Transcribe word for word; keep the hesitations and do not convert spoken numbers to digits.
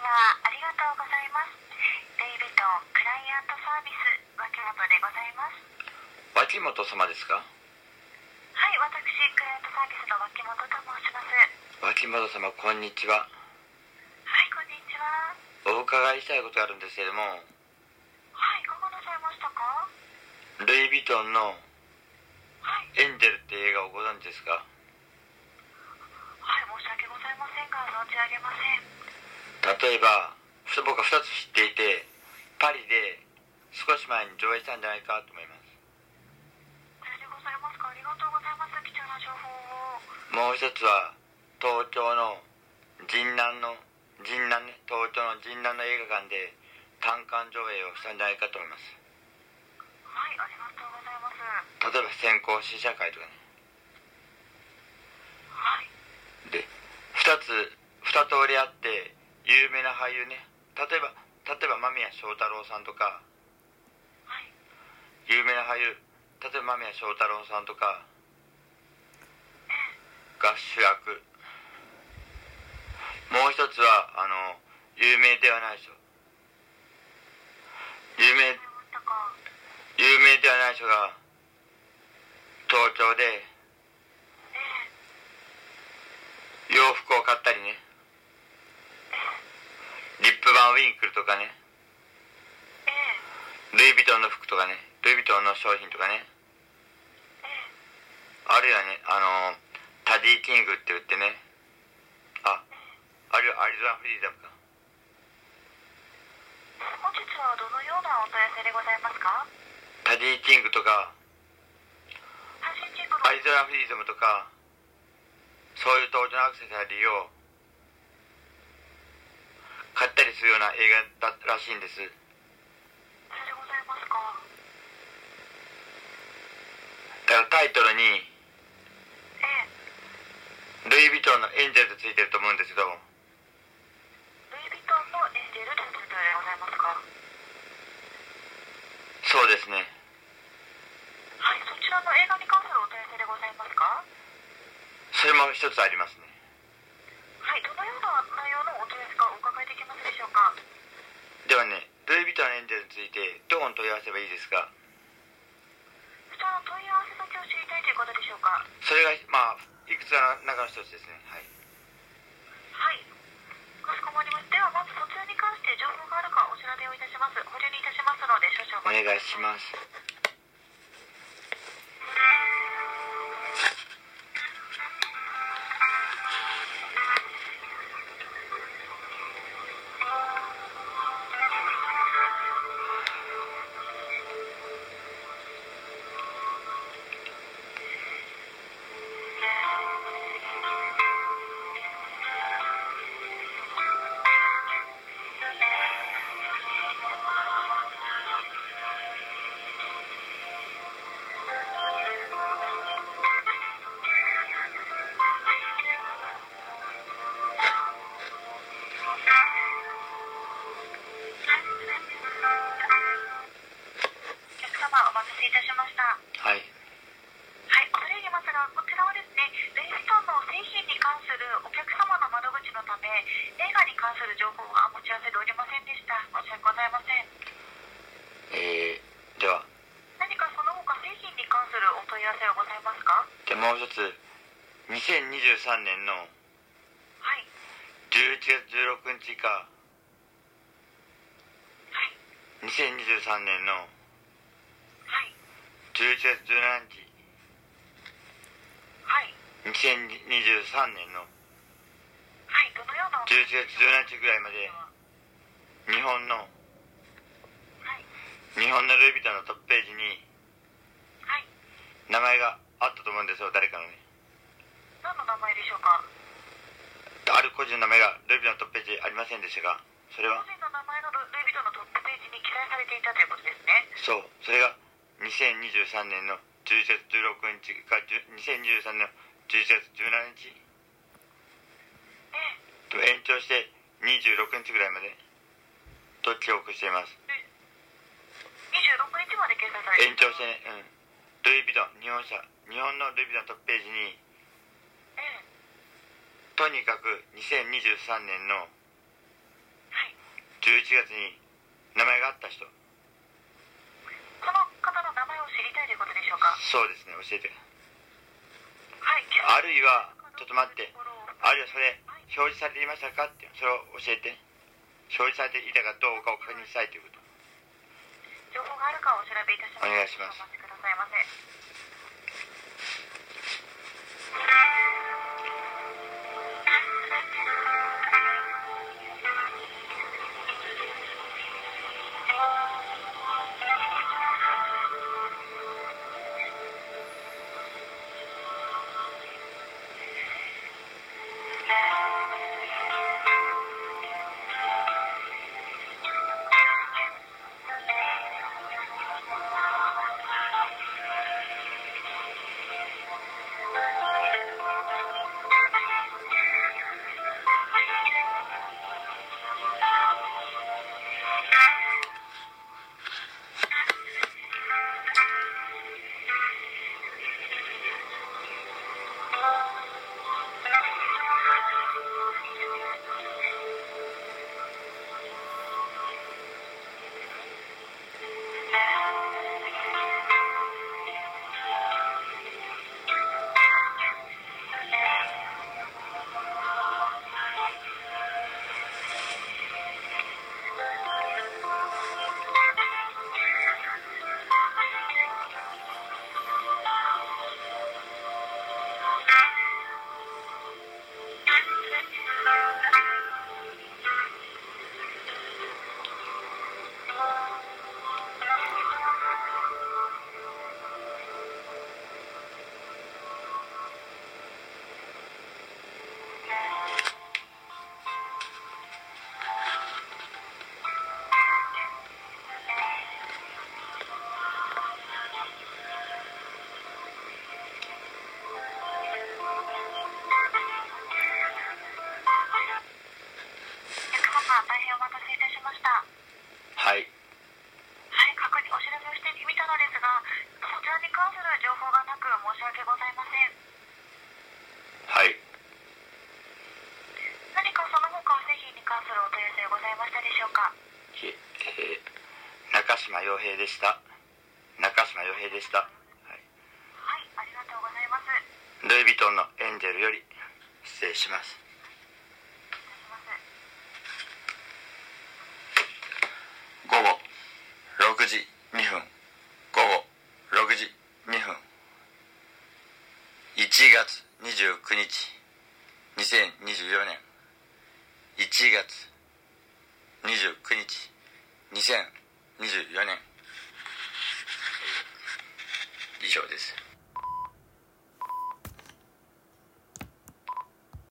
ありがとうございます。ルイ・ヴィトンクライアントサービス脇本でございます。 脇本様ですか？ はい、私クライアントサービスの脇本と申します。 脇本様、こんにちは。 はい、こんにちは。 お伺いしたいことがあるんですけれども。はい、 いかがなさいましたか？ ルイ・ヴィトンのはいエンジェルって映画をご存知ですか？ はい、申し訳ございませんが存じ上げません。 例えば僕はふたつ知っていて、パリで少し前に上映したんじゃないかと思います。 それでございますか。ありがとうございます。貴重な情報を。 もう一つは東京の神南の神南ね東京の神南の映画館で単館上映をしたんじゃないかと思います。 はい、ありがとうございます。 例えば先行試写会とかね。 はいでふたつふた通りあって有名な俳優ね、例えば例えば間宮祥太朗さんとか、 はい、 有名な俳優、例えば間宮祥太朗さんとかが主役。もう一つはあの有名ではない人、有名有名ではない人が東京で洋服を買ったりね、リップバンウィンクルとかね、ルイ・ヴィトンの服とかね、ルイ・ヴィトンの商品とかね、あるいはね、あのタディ・キングって言ってね、あ、あるいはアリゾナ・フリーダムか。 本日はどのようなお問い合わせでございますか？ タディ・キングとか配信チェックのアリゾナ・フリーダムとか、そういう東京のアクセサリーを買ったりするような映画だったらしいんです。 それでございますか。 だからタイトルにええ、 ルイ・ヴィトンのエンジェルとついてると思うんですけど。 ルイ・ヴィトンのエンジェルということでございますか？ そうですね。 はい、そちらの映画に関するお問い合わせでございますか？ それも一つありますね。 はい、どのような内容のお問い合わせかお伺いできますでしょうか？ ではね、ルイ・ヴィトンのエンジェルについてどこに問い合わせばいいですか？ そちらの問い合わせ先を知りたいということでしょうか？ それがまあいくつかの中の一つですね。はい。 はい、かしこまりました。ではまずそちらに関して情報があるかお調べをいたします。保留にいたしますので少々 お願お待ちいします。 お待たせいたしました。 はい。 はい、恐れ入りますが、こちらはですね、ルイ・ヴィトンの製品に関するお客様の窓口のため、映画に関する情報は持ち合わせておりませんでした。申し訳ございません。 えー、では何かその他製品に関するお問い合わせはございますか？ でもう一つ、にせんにじゅうさんねんのはい。 じゅういちがつじゅうろくにちか、 はい。 にせんにじゅうさんねんのはい。 じゅういちがつじゅうしちにち、 はい。 にせんにじゅうさんねんのはい。どのようなおじゅういちがつじゅうしちにちぐらいまで日本のはい。 日本のルイ・ヴィトンのトップページにはい。 名前があったと思うんですよ、誰かのね。 何の名前でしょうか？ ある個人の名前がルイ・ヴィトンのトップページありませんでしたが、それは個人の名前がルイ・ヴィトンのトップページに記載されていたということですね。 そう、それがにせんにじゅうさんねんのじゅういちがつじゅうろくにちかにせんにじゅうさんねんのじゅういちがつじゅうしちにちええ。 と延長してにじゅうろくにちぐらいまでと記憶しています。 にじゅうろくにちまで掲載されていた。 延長してね、うん、ルイ・ヴィトン日本社日本のルイ・ヴィトントップページにええ。 とにかくにせんにじゅうさんねんのはい。 じゅういちがつに名前があった人。 その方の名前を知りたいということでしょうか？ そうですね、教えて。 はい。 あるいはちょっと待って、あるいはそれ表示されていましたかって、それを教えて。表示されていたかどうかを確認したいということ。 情報があるかをお調べいたします。 お願いします。 お待ちくださいませ。大変お待たせいたしました。 はい。 はい、確認お調べをしてみたのですが、そちらに関する情報がなく申し訳ございません。 はい。 何かその他製品に関するお問い合わせございましたでしょうか？ いえ、えー、中島洋平でした。中島洋平でした。はい、 はい、ありがとうございます。 ルイ・ヴィトンのエンジェルより失礼します。午後ろくじにふん、午後ろくじにふん、いちがつにじゅうくにちにせんにじゅうよねん、いちがつにじゅうくにちにせんにじゅうよねん、以上です。